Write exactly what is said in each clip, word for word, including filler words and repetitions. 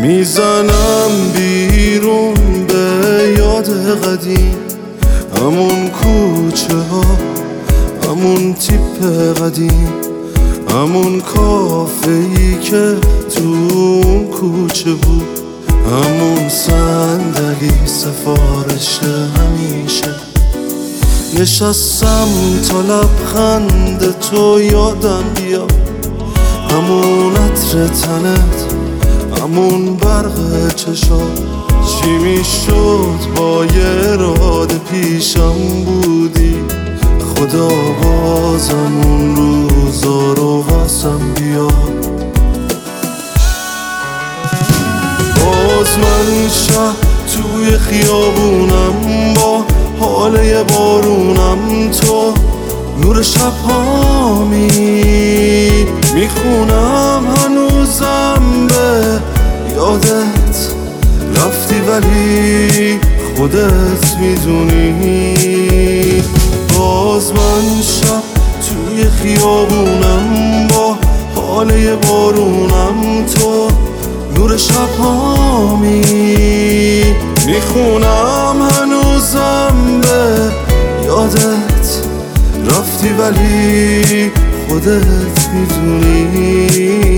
میزنم بیرون به یاد قدیم، همون کوچه ها، همون تیپ قدیم، همون کافه‌ای که تو اون کوچه بود، همون صندلی سفارش همیشه. نشستم تا لبخند تو یادم بیاد، همون عطر تنت، همون برق چشات. چی میشد با یه اراده پیشم بودی، خدا بازم اون روزا رو واسم بیاد. باز من شب توی خیابونم، با حاله بارونم، تو نور شبهامی میخونم هنوزم به یادت رفتی ولی خودت میدونی. باز من شب توی خیابونم، با حاله بارونم، تو نور شبهامی میخونم هنوزم به یادت رفتی ولی خودت میدونی.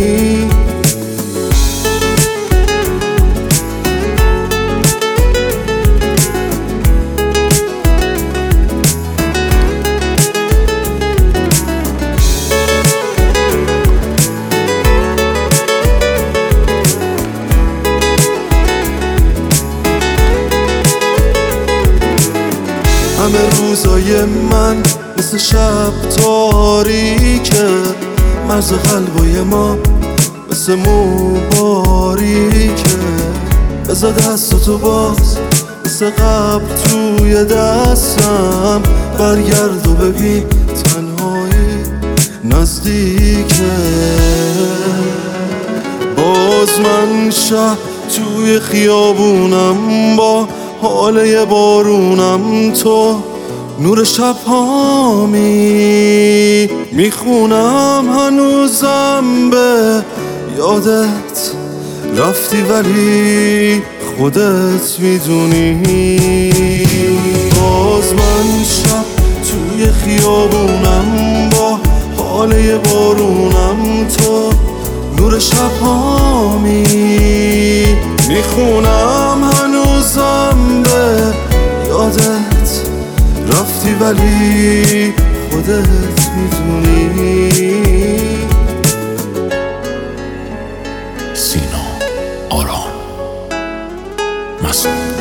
همه روزای من مثل شب تاریکه، مرز قلبای ما مثل مباریکه. بذار دستاتو باز مثل قبل توی دستم، برگرد و ببین تنهایی نزدیکه. باز من شب توی خیابونم، با حاله بارونم، تو نور شبهامی میخونم هنوزم به یادت رفتی ولی خودت میدونی. باز من شب توی خیابونم، با حاله بارونم، تو نور شبهامی میخونم هنوزم به یادت رفتی ولی خودت میدونی. سینا آرام مسعود